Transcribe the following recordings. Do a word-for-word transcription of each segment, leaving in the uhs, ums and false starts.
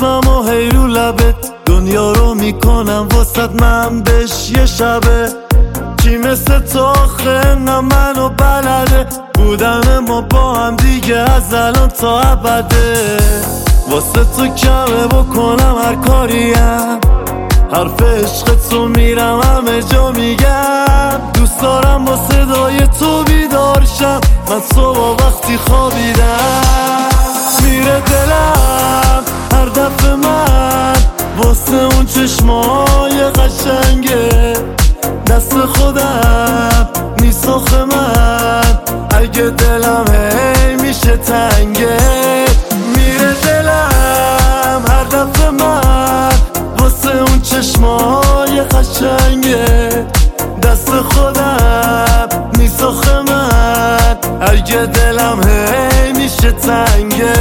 اسمم و هیرو لبت دنیا رو میکنم واسد من بهش یه شبه کی مثل تو آخه نه منو بلده بودن ما با هم دیگه از الان تا ابده واسه تو کمه بکنم هر کاریم حرف عشق تو میرم همه جا میگم دوست دارم با صدای تو بیدارشم من صبح وقتی خوابیدم میره دلم هر دفعه من واسه اون چشمای قشنگه دست خودم نیست آخه من اگه دلم هی میشه تنگه میره دلم هر دفعه من واسه اون چشمای قشنگه دست خودم نیست آخه من اگه دلم هی میشه تنگه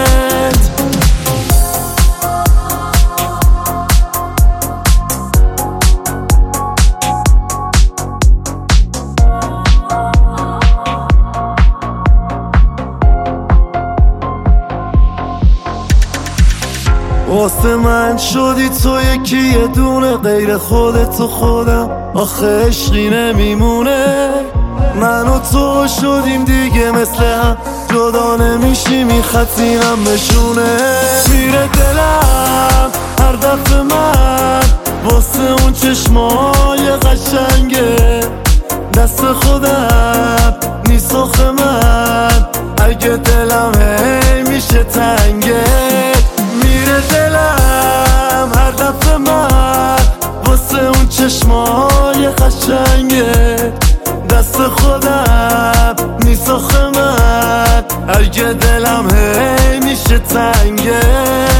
واسه من شدی تو یکی یه دونه غیر خودت و خودم آخه عشقی نمیمونه من و تو شدیم دیگه مثل هم جدا نمیشی میخطینم بشونه میره دلم هر دفعه من واسه اون چشمای قشنگه دست خودم نیست آخه من اگه دلم هی میشه تنگه میره دلم هر دفعه من واسه اون چشمای قشنگه دست خودم نیست آخه من اگه دلم هی میشه تنگه